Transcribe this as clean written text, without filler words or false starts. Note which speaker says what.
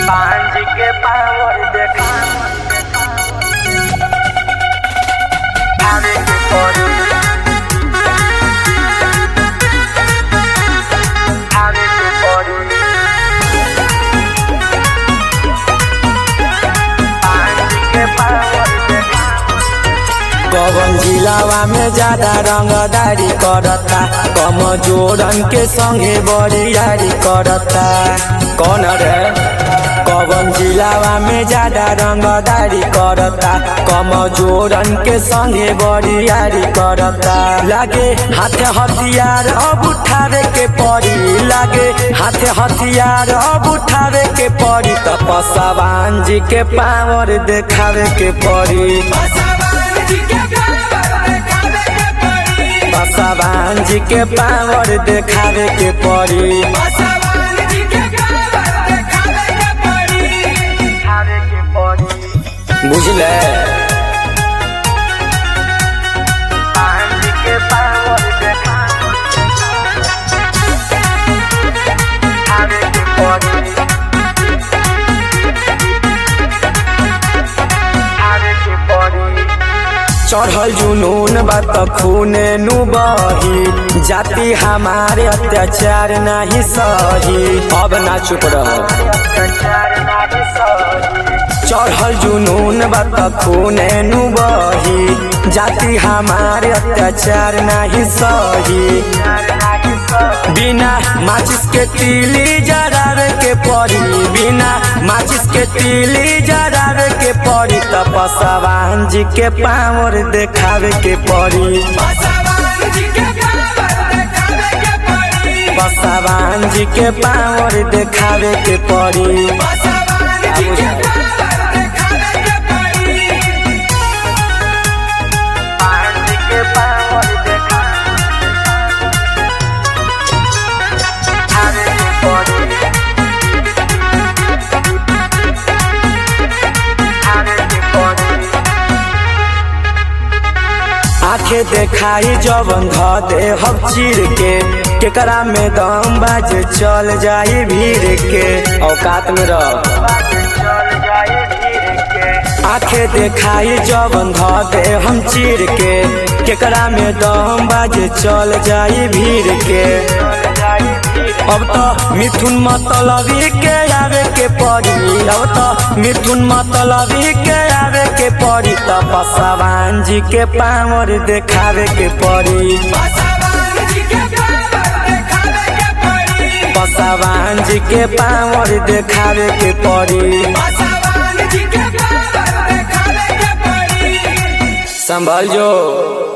Speaker 1: पांच के पावर देखा आवे के पड़ी आवे के पड़ी पांच के पावर देखा।
Speaker 2: कवन जिलावा में ज्यादा रंगदारी करता, कमजोरन के संगे बरियारी करता। कौन रे? कवन जिलावा में ज्यादा रंगदारी करता, कमजोरन के संगे बरियारी करता। लागे हाथे हथियार अब उठावे के पड़ी, लागे हाथे हथियार अब उठावे के पड़ी। त पसवान जी के पावर देखावे के पड़ी, पसवान जी के पावर देखावे के पड़ी। बुझले?
Speaker 1: पांच के पावर देखा आवे के पड़ी आवे के पड़ी।
Speaker 2: चढ़ल जुनून बात खूने नु बही, जाति हमारे अत्याचार नहीं सही। अब ना चुप रहो, चढ़ल जुनून बात खूने नु बही, जाति हमारे अत्याचार नहीं सही। बिना माचिस के तीली जरावे के पड़ी, बिना माचिस के तीली जरावे के पड़ी। त पसवान जी के पावर देखावे के पड़ी, पसवान जी के पावर देखावे के पड़ी।
Speaker 1: पांच के पावर देखा आवे के पड़ी आवे के पड़ी।
Speaker 2: आंखें देखाई जवन ध दे हम चीर के, केकरा में दम बाज चल जाई भीड़ के। औकात में रह, आंखें देखाई जवन ध दे हम चीर के, केकरा में दम बाज चल जाई भीड़ के। अब तो मिथुन मतलबी के आवे के पड़ी, अब तो मिथुन मतलबी के आवे के पड़ी। त पसवान जी के पावर देखावे के पड़ी, पसवान जी के पावर देखावे के पड़ी। संभल जो।